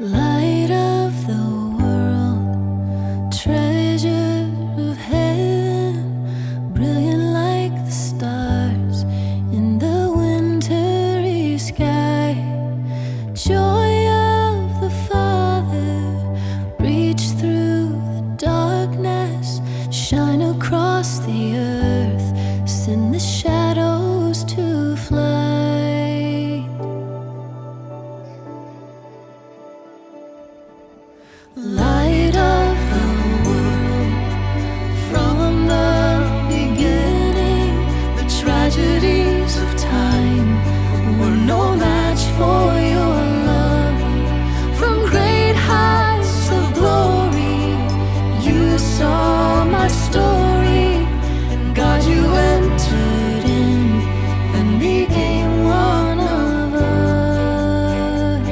Light of the world, treasure of heaven, brilliant like the stars in the wintry sky. Joy of the Father, reach through the darkness, shine across the earth, send the shadows to fly. Light of the world, from the beginning, the tragedies of time were no match for your love. From great heights of glory, you saw my story, and God, you entered in and became one of us.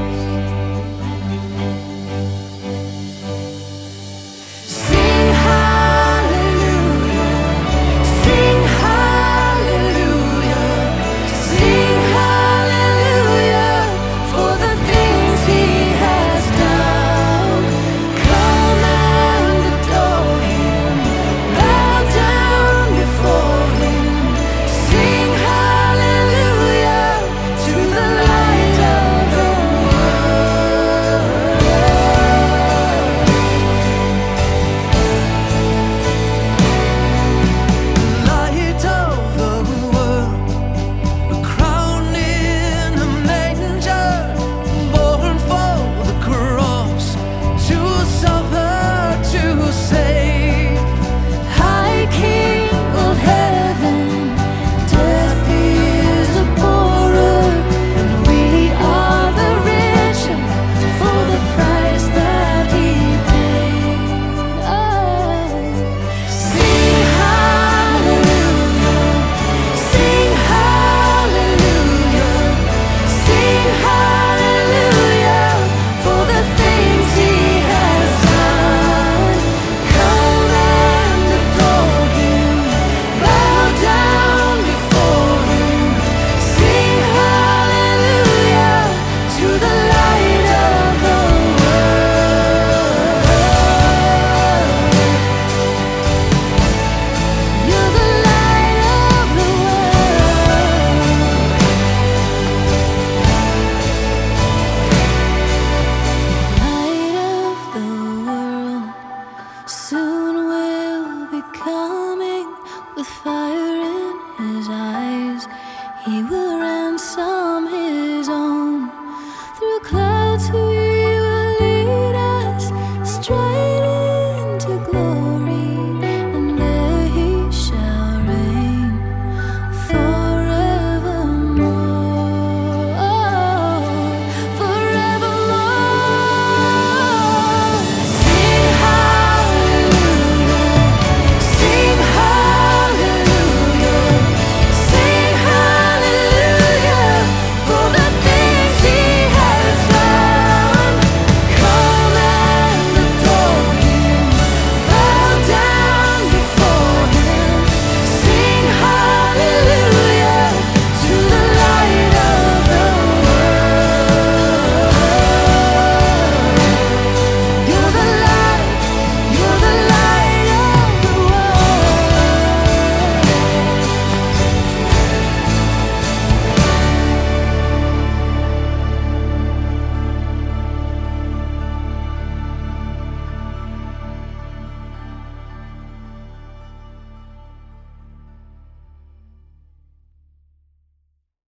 Sing hallelujah, sing hallelujah, sing hallelujah for the things He has done. Come and adore Him, bow down before Him. Sing hallelujah to the light of the world. Light of the world, a crown in a manger, born for the cross, to suffer, to save. High King of heaven, death is the poorer, and we are the richer for the price that He paid. Oh, sing hallelujah, sing hallelujah, sing hallelujah for the things He has done. Come and adore Him, bow down before Him. Sing hallelujah to the light of the world. You're the light of the world. Light of the world, soon will be coming with fire in His eyes. He will